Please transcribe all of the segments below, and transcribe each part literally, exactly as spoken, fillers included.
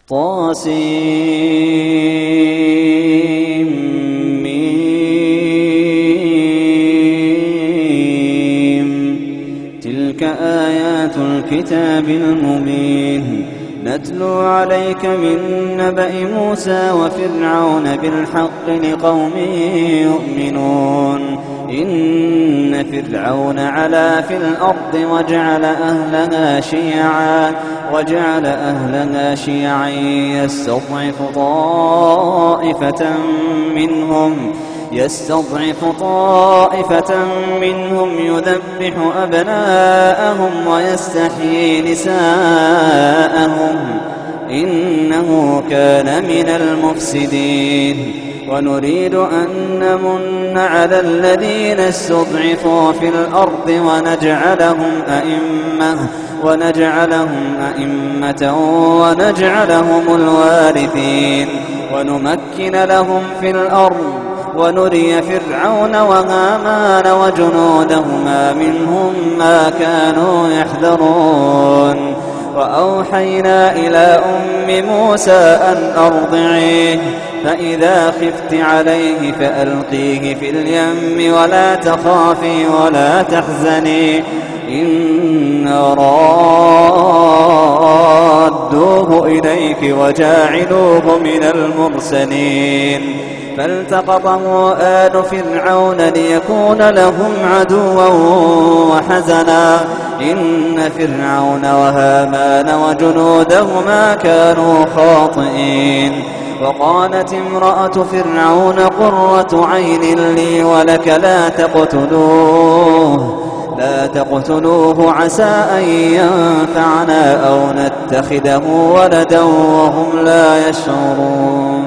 طاسيم. تلك آيات الكتاب المبين. نتلو عليك من نبأ موسى وفرعون بالحق لقوم يؤمنون. إن فرعون علا في الأرض وجعل أهلها شيعا وجعل أهلها شيعا يستضعف طائفة منهم يستضعف طائفة منهم يذبح أبناءهم ويستحيي نساءهم إنه كان من المفسدين. ونريد أن نمن على الذين استضعفوا في الأرض ونجعلهم أئمة ونجعلهم أئمة ونجعلهم الوارثين ونمكن لهم في الأرض ونري فرعون وهامان وجنودهما منهم ما كانوا يحذرون. وأوحينا إلى أم موسى أن أرضعيه فإذا خفت عليه فألقيه في اليم ولا تخافي ولا تحزني إنا رادوه إليك وجاعلوه من المرسلين. فالتقطه آل فرعون ليكون لهم عدوا وحزنا إن فرعون وهامان وجنودهما كانوا خاطئين. وقالت امرأة فرعون قرة عين لي ولك لا تقتلوه لا تقتلوه عسى أن ينفعنا أو نتخذه ولدا وهم لا يشعرون.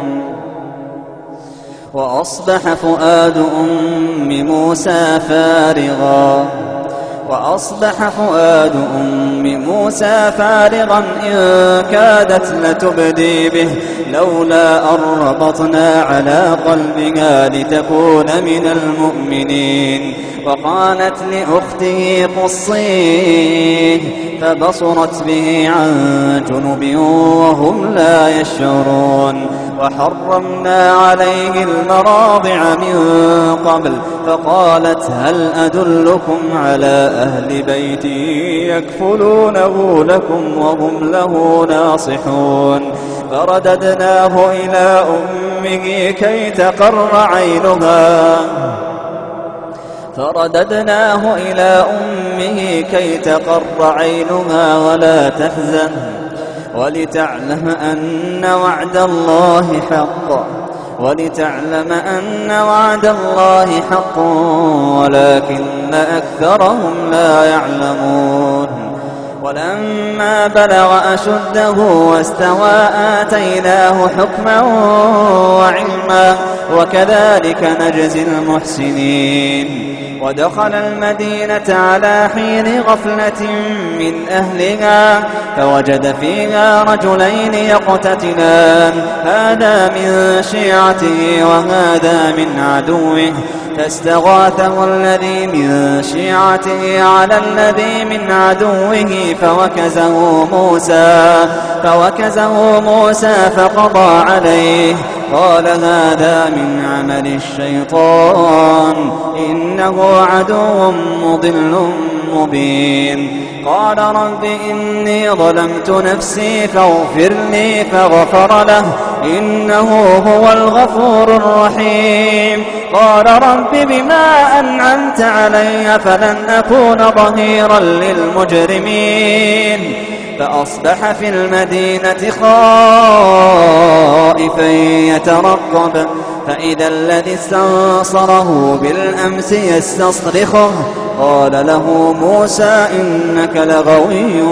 وأصبح فؤاد أم موسى فارغا وأصبح فؤاد أم موسى فارغا إن كادت لتبدي به لولا أن ربطنا على قلبها لتكون من المؤمنين. وقالت لأخته قصيه فبصرت به عن جنب وهم لا يشعرون. وحرمنا عليه المراضع من قبل فقالت هل أدلكم على أهل بيت يكفلونه لكم وهم له ناصحون. فرددناه إلى أمه كي تقر عينها فرددناه إلى أمه كي تقر عينها ولا تحزن ولتعلم أن وعد الله حق ولتعلم أن وعد الله حق ولكن أكثرهم لا يعلمون. ولما بلغ أشده واستوى آتيناه حكما وعلما وكذلك نجزي المحسنين. ودخل المدينة على حين غفلة من أهلها فوجد فيها رجلين يقتتلان هذا من شيعته وهذا من عدوه فاستغاثه الذي من شيعته على الذي من عدوه فوكزه موسى فوكزه موسى فقضى عليه قال هذا من عمل الشيطان إنه عدو مضل مبين. قال رب إني ظلمت نفسي فاغفر لي فغفر له إنه هو الغفور الرحيم. قال رب بما أنعمت علي فلن أكون ظهيرا للمجرمين. فأصبح في المدينة خائفا يترقب فإذا الذي استنصره بالأمس يستصرخه قال له موسى إنك لغوي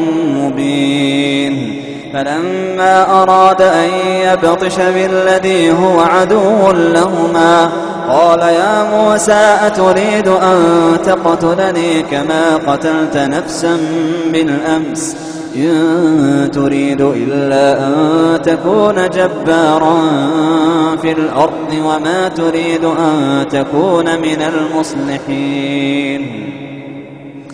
مبين. فلما أراد أن يبطش بالذي هو عدو لهما قال يا موسى أتريد أن تقتلني كما قتلت نفسا بالأمس إن تريد إلا أن تكون جبارا في الأرض وما تريد أن تكون من المصلحين.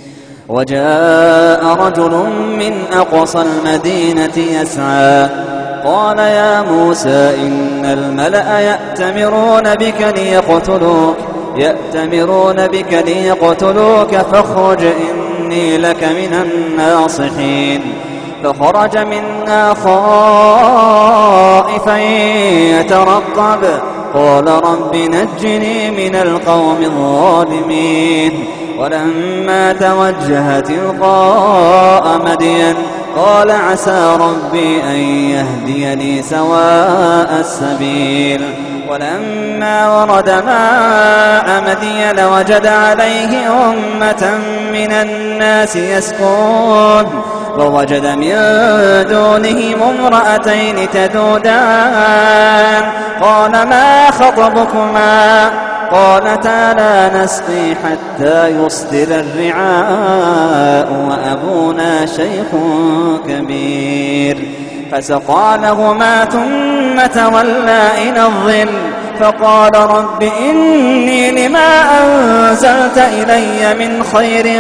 وجاء رجل من أقصى المدينة يسعى قال يا موسى إن الملأ يأتمرون بك ليقتلوك يأتمرون بك ليقتلوك فاخرج إني لك من الناصحين فخرج منها خائفا يترقب قال رب نجني من القوم الظالمين ولما توجه تلقاء مدين قال عسى ربي أن يهديني سواء السبيل ولما ورد ماء مدين وجد عليه أمة من الناس يسقون ووجد من دونهم امرأتين تذودان قال ما خطبكما قالتا لا نسقي حتى يصدر الرعاء وأبونا شيخ كبير فسقى لهما ثم تولى إلى الظل فقال رب إني لما أنزلت إلي من خير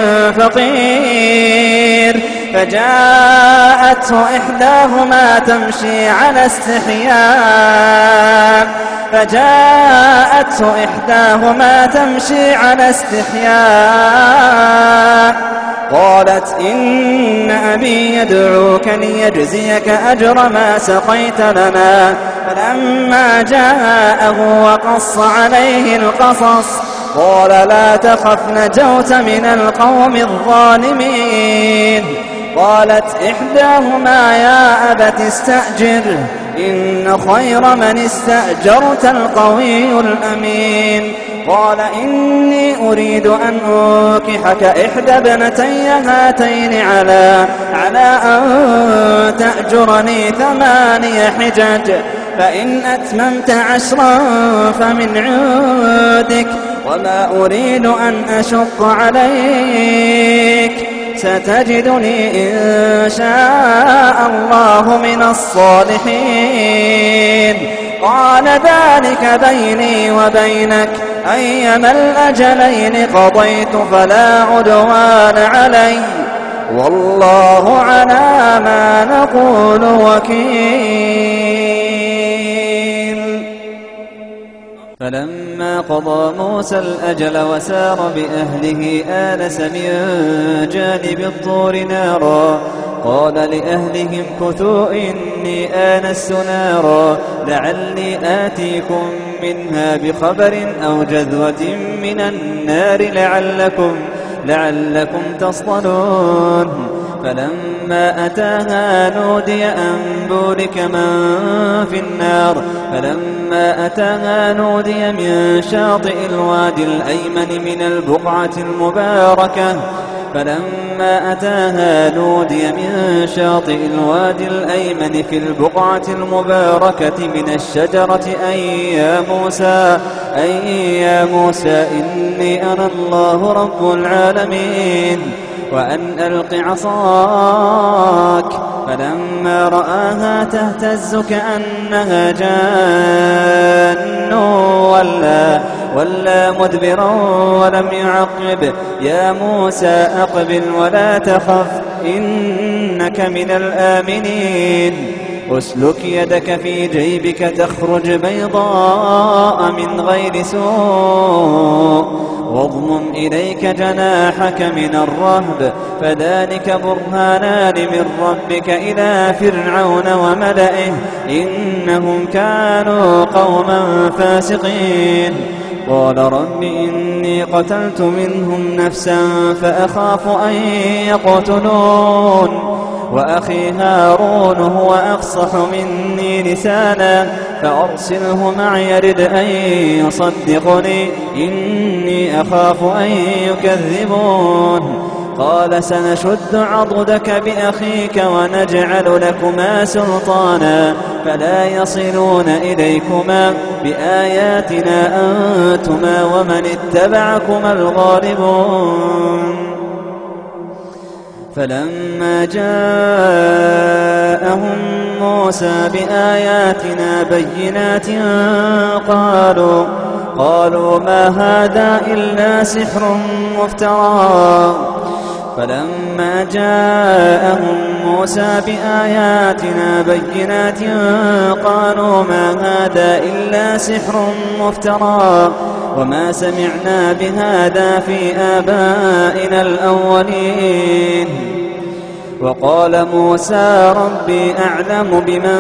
فقير فجاءته إحداهما تمشي على استحياء فجاءته إحداهما تمشي على استحياء قالت إن أبي يدعوك ليجزيك أجر ما سقيت لنا فلما جاءه وقص عليه القصص قال لا تخف نجوت من القوم الظالمين قالت إحداهما يا أبت استأجره إن خير من استأجرت القوي الأمين قال إني أريد أن أنكحك إحدى ابنتي هاتين على على أن تأجرني ثماني حجج فإن أتممت عشرا فمن عندك وما أريد أن أشق عليك ستجدني إن شاء الله من الصالحين قال ذلك بيني وبينك أيما الأجلين قضيت فلا عدوان علي والله على ما نقول وكيل فلما قضى موسى الأجل وسار بأهله آنس من جانب الطور نارا قال لأهلهم كثوا إني آنست نارا لعلي آتيكم منها بخبر أو جذوة من النار لعلكم لعلكم تصطلون فلما أتاها نودي أن بورك من في النار فلما أتاها نودي من شاطئ الوادي الأيمن من البقعة المباركة فلما أتاها نودي من شاطئ الوادي الأيمن في البقعة المباركة من الشجرة أي يا موسى أي يا موسى إني أنا الله رب العالمين وأن ألق عصاك فلما رآها تهتز كأنها جان ولا ولا مدبرا ولم يعقب يا موسى أقبل ولا تخف إنك من الآمنين أسلك يدك في جيبك تخرج بيضاء من غير سوء واضمم إليك جناحك من الرهب فذلك برهانان من ربك إلى فرعون وملئه إنهم كانوا قوما فاسقين قال رب إني قتلت منهم نفسا فأخاف أن يقتلون وأخي هارون هو أفصح مني لسانا فأرسله معي يرد أن يصدقني إني أخاف أن يكذبون قال سنشد عضدك بأخيك ونجعل لكما سلطانا فلا يصلون إليكما بآياتنا أنتما ومن اتبعكما الغالبون فلما جاءهم موسى بآياتنا بينات قالوا قالوا ما هذا إلا سحر مفترى فلما جاءهم موسى بآياتنا بينات قالوا ما هذا إلا سحر مفترى وما سمعنا بهذا في آبائنا الأولين. وقال موسى ربي أعلم بمن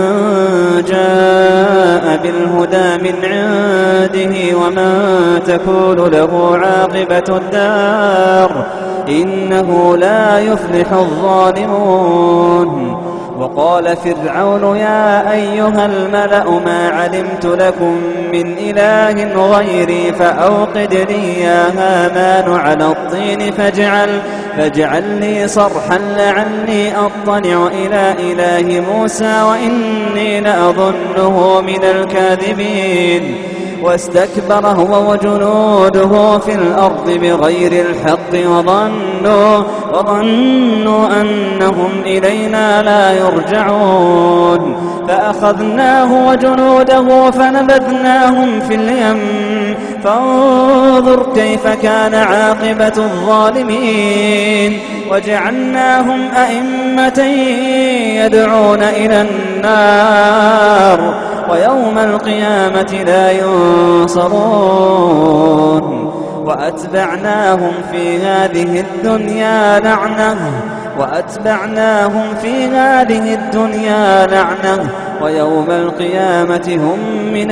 جاء بالهدى من عنده ومن تكون له عاقبة الدار إنه لا يفلح الظالمون. وقال فرعون يا أيها الملأ ما علمت لكم من إله غيري فأوقد لي يا هامان على الطين فاجعل, فاجعل لي صرحا لعلي أطلع إلى إله موسى وإني لأظنه من الكاذبين. واستكبر هو وجنوده في الأرض بغير الحق وظنوا, وظنوا أنهم إلينا لا يرجعون. فأخذناه وجنوده فنبذناهم في اليم فانظر كيف كان عاقبة الظالمين. وجعلناهم أئمة يدعون إلى النار ويوم القيامة لا ينصرون. وأتبعناهم في هذه الدنيا لعنة وأتبعناهم في هذه الدنيا لعنة ويوم القيامة هم من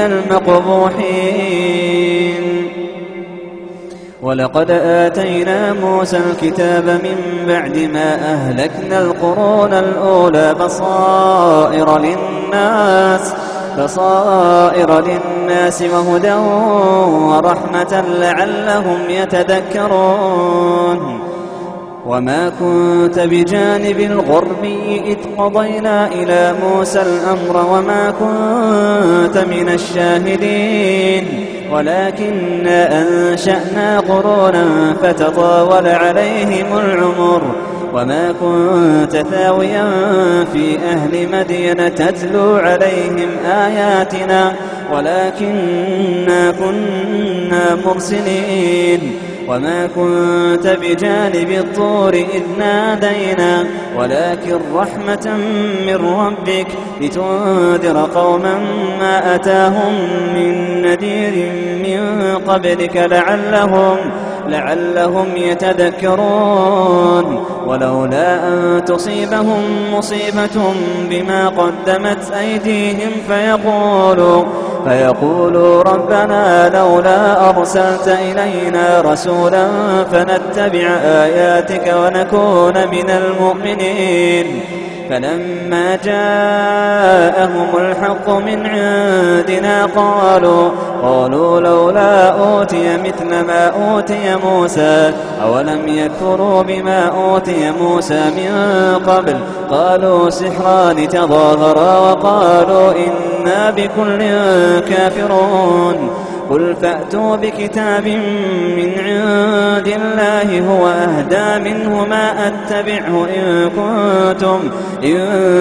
المقبوحين. ولقد آتينا موسى الكتاب من بعد ما أهلكنا القرون الأولى بصائر للناس بصائر للناس وهدى ورحمة لعلهم يتذكرون. وما كنت بجانب الغربي إذ قضينا إلى موسى الأمر وما كنت من الشاهدين ولكننا أنشأنا قرونا فتطاول عليهم العمر وما كنت ثاويا في أهل مدين تتلو عليهم آياتنا ولكننا كنا مرسلين. وما كنت بجانب الطور إذ نادينا ولكن رحمة من ربك لتنذر قوما ما أتاهم من نذير من قبلك لعلهم لعلهم يتذكرون. ولولا أن تصيبهم مصيبة بما قدمت أيديهم فيقولوا فيقولوا ربنا لولا أرسلت إلينا رسولا فنتبع آياتك ونكون من المؤمنين. فلما جاءهم الحق من عندنا قالوا قالوا لولا أوتي مثل ما أوتي موسى أولم يكفروا بما أوتي موسى من قبل قالوا سحران تظاهرا وقالوا إنا بكل كافرون. قل فأتوا بكتاب من عند الله هو أهدى منه ما أتبعه إن كنتم, إن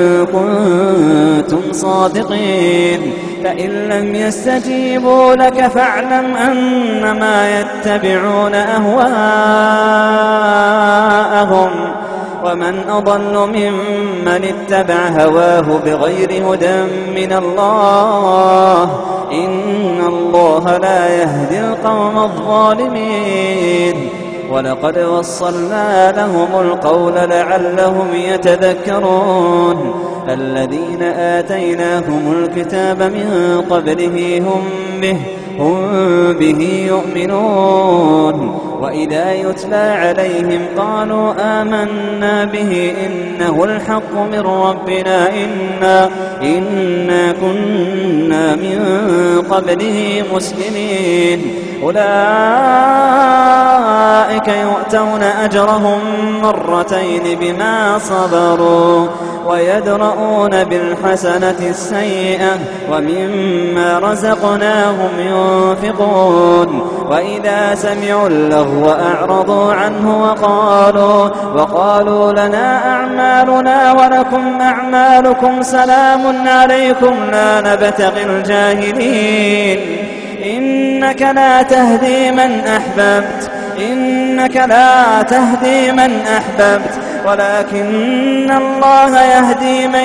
كنتم صادقين. فإن لم يستجيبوا لك فاعلم أنما يتبعون أهواءهم ومن أضل ممن اتبع هواه بغير هدى من الله إن الله لا يهدي القوم الظالمين. ولقد وصلنا لهم القول لعلهم يتذكرون. الذين آتيناهم الكتاب من قبله هم به, هم به يؤمنون. وإذا يتلى عليهم قالوا آمنا به إنه الحق من ربنا إنا, إنا كنا من قبله مسلمين. أولئك يؤتون أجرهم مرتين بما صبروا ويدرؤون بالحسنة السيئة ومما رزقناهم ينفقون. وإذا سمعوا اللغو أعرضوا عنه وقالوا, وقالوا لنا أعمالنا ولكم أعمالكم سلام عليكم لا نبتغي الجاهلين. إنك لا تهدي من أحببت إن إنك لا تهدي من أحببت ولكن الله يهدي من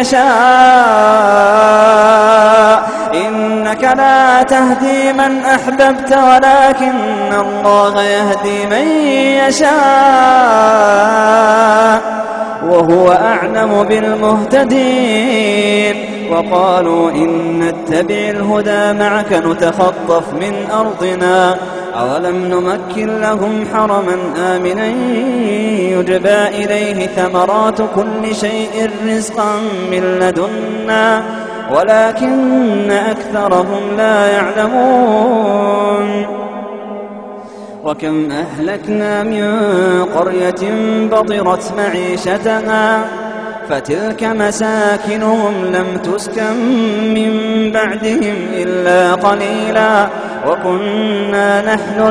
يشاء إنك لا تهدي من أحببت ولكن الله يهدي من يشاء وهو أعلم بالمهتدين. وقالوا إن نتبع الهدى معك نتخطف من أرضنا أولم نمكن لهم حرما آمنا يجبى إليه ثمرات كل شيء رزقا من لدنا ولكن أكثرهم لا يعلمون. وكم أهلكنا من قرية بطرت معيشتها فتلك مساكنهم لم تسكن من بعدهم إلا قليلا وكنا نحن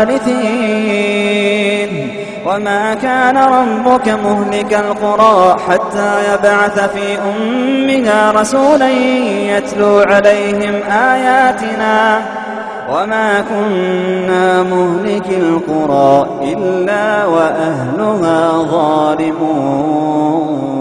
الوارثين. وما كان ربك مهلك القرى حتى يبعث في أمها رسولا يتلو عليهم آياتنا وما كنا مهلك القرى إلا وأهلها ظالمون.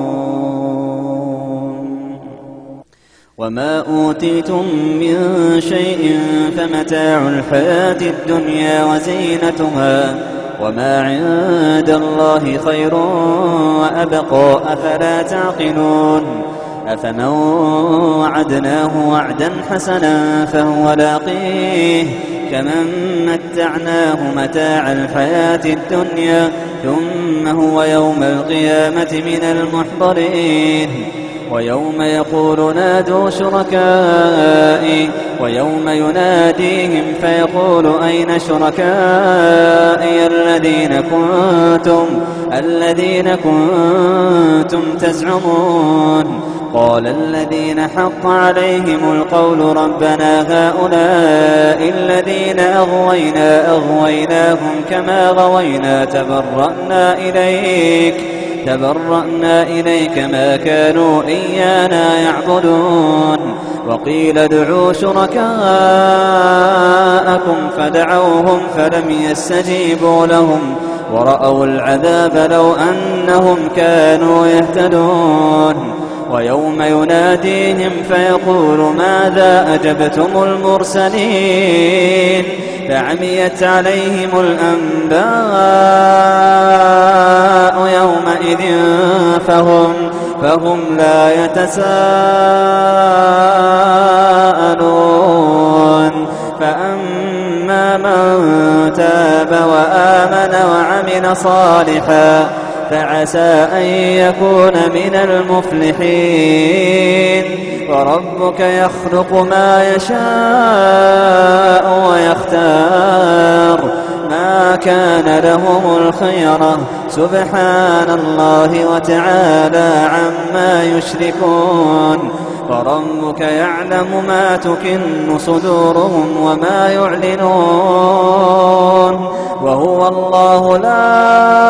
وما أوتيتم من شيء فمتاع الحياة الدنيا وزينتها وما عند الله خير وأبقى أفلا تعقلون. أفمن وعدناه وعدا حسنا فهو لاقيه كمن متعناه متاع الحياة الدنيا ثم هو يوم القيامة من المحضرين. ويوم يقول نادوا شركائي ويوم يناديهم فيقول أين شركائي الذين كنتم الذين كنتم تزعمون قال الذين حق عليهم القول ربنا هؤلاء الذين أغوينا أغويناهم كما غوينا تبرأنا إليك تبرأنا إليك ما كانوا إيانا يعبدون. وقيل ادعوا شركاءكم فدعوهم فلم يستجيبوا لهم ورأوا العذاب لو أنهم كانوا يهتدون. ويوم يناديهم فيقول ماذا أجبتم المرسلين فعميت عليهم الأنباء يومئذ فهم, فهم لا يتساءلون. فأما من تاب وآمن وعمل صالحا فعسى أن يكون من المفلحين. وربك يخلق ما يشاء ويختار ما كان لهم الخيرة سبحان الله وتعالى عما يشركون. فربك يعلم ما تكن صدورهم وما يعلنون وهو الله لا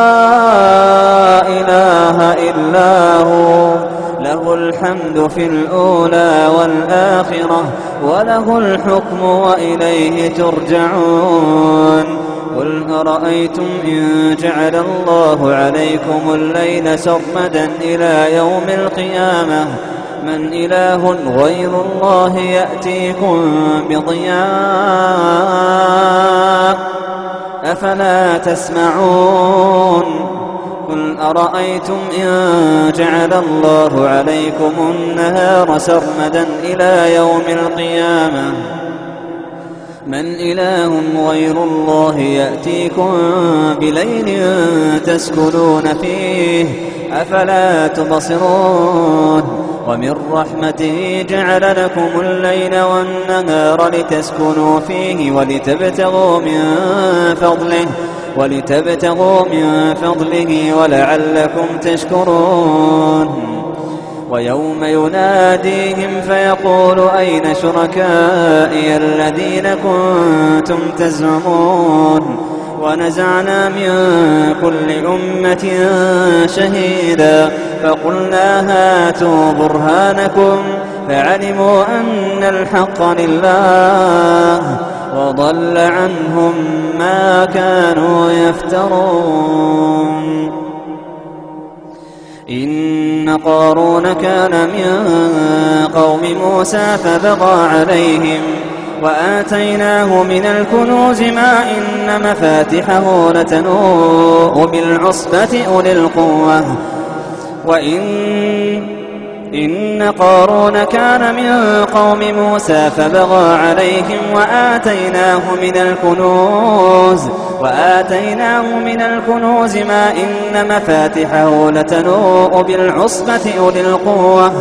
إله إلا هو له الحمد في الأولى والآخرة وله الحكم وإليه ترجعون. قل أرأيتم إن جعل الله عليكم الليل سرمدا إلى يوم القيامة من إله غير الله يأتيكم بضياء أفلا تسمعون. قل أرأيتم إن جعل الله عليكم النهار سرمدا إلى يوم القيامة من إله غير الله يأتيكم بليل تسكنون فيه أفلا تبصرون. ومن رحمته جعل لكم الليل والنهار لتسكنوا فيه ولتبتغوا من فضله ولتبتغوا من فضله ولعلكم تشكرون. ويوم يناديهم فيقول أين شركائي الذين كنتم تزعمون ونزعنا من كل أمة شهيدا فقلنا هاتوا برهانكم فعلموا أن الحق لله وضل عنهم ما كانوا يفترون. إن قارون كان من قوم موسى فبغى عليهم وآتيناه من الكنوز ما إن مفاتحه لتنوء بالعصبة أولي القوة وإن إن قارون كان من قوم موسى فبغى عليهم وآتيناه من الكنوز وآتيناه من الكنوز ما إن مفاتحه لتنوء بالعصبة أولي القوة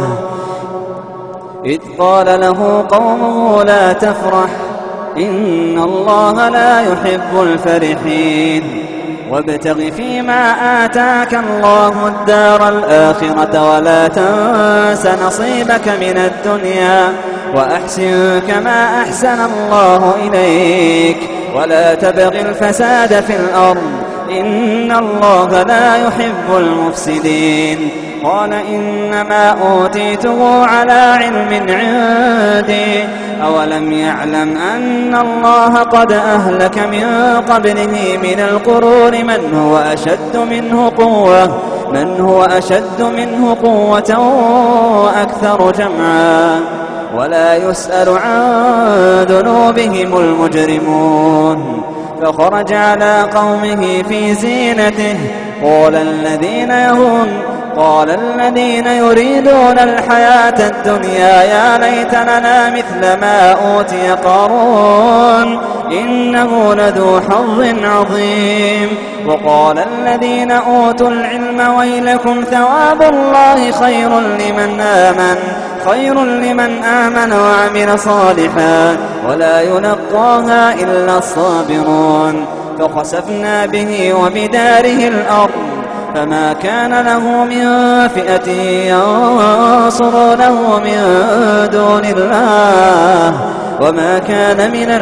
إذ قال له قومه لا تفرح إن الله لا يحب الفرحين وابتغ فيما آتاك الله الدار الآخرة ولا تنس نصيبك من الدنيا وأحسن كما أحسن الله إليك ولا تبغ الفساد في الأرض إن الله لا يحب المفسدين. قال إنما أوتيته على علم عندي أولم يعلم أن الله قد أهلك من قبله من القرون من هو أشد منه قوة من هو أشد منه قوة وأكثر جمعا ولا يسأل عن ذنوبهم المجرمون. فخرج على قومه في زينته قال الذين يهون قال الذين يريدون الحياة الدنيا يا ليت لنا مثل ما أوتي قارون إنه لذو حظ عظيم. وقال الذين أوتوا العلم ويلكم ثواب الله خير لمن آمن خير لمن آمن وعمل صالحا ولا يلقاها إلا الصابرون. فخسفنا به وبداره الأرض فما كان له من فئة ينصرونه من دون الله وما كان من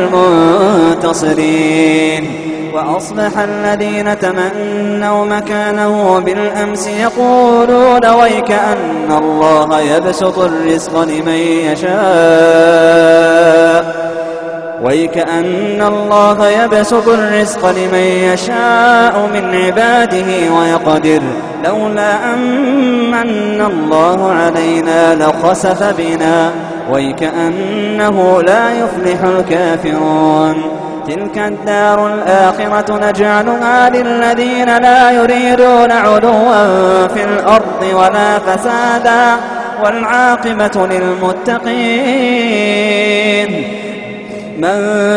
المنتصرين. وأصبح الذين تمنوا مكانه بالأمس يقولون ويك أن الله يبسط الرزق لمن يشاء ويكأن الله يبسط الرزق لمن يشاء من عباده ويقدر لولا أمن الله علينا لخسف بنا ويكأنه لا يفلح الكافرون. تلك الدار الآخرة نجعلها للذين لا يريدون علوا في الأرض ولا فسادا والعاقبة للمتقين. من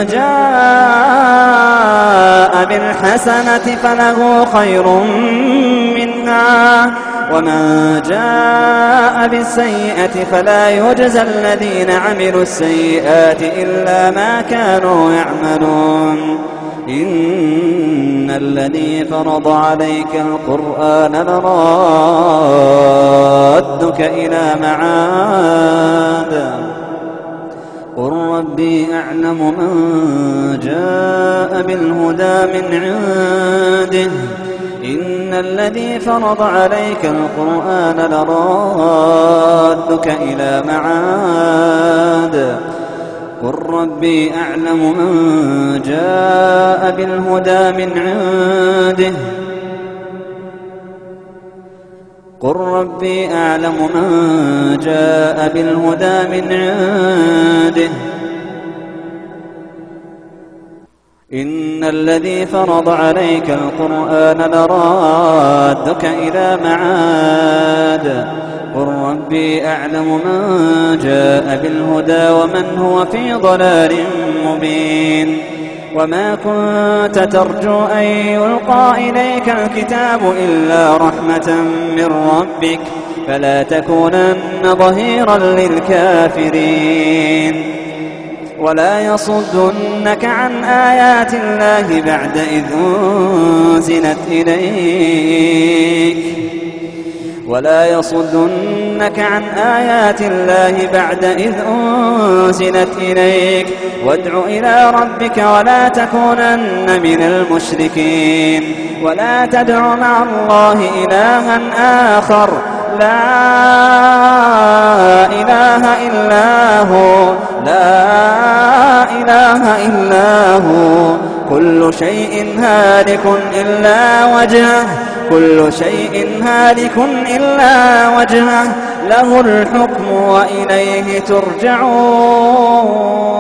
جاء بالحسنة فله خير منها ومن جاء بالسيئة فلا يجزى الذين عملوا السيئات إلا ما كانوا يعملون. إن الذي فرض عليك القرآن لرادك إلى معاد قل ربي أعلم من جاء بالهدى من عنده إن الذي فرض عليك القرآن لرادك إلى معاد قل ربي أعلم من جاء بالهدى من عنده قل ربي أعلم من جاء بالهدى من عنده إن الذي فرض عليك القرآن لرادك إلى معاد قل ربي أعلم من جاء بالهدى ومن هو في ضلال مبين. وما كنت ترجو أن يلقى إليك الكتاب إلا رحمة من ربك فلا تكونن ظهيرا للكافرين. ولا يصدنك عن آيات الله بعد إذ أنزلت إليك ولا يصدنك عن آيات الله بعد إذ أنزلت إليك وادع إلى ربك ولا تكونن من المشركين. ولا تدع مع الله إلها آخر لا إله إلا هو لا لا إله إلا هو كل شيء هالك إلا وجهه كل شيء هالك إلا وجهه له الحكم وإليه ترجعون.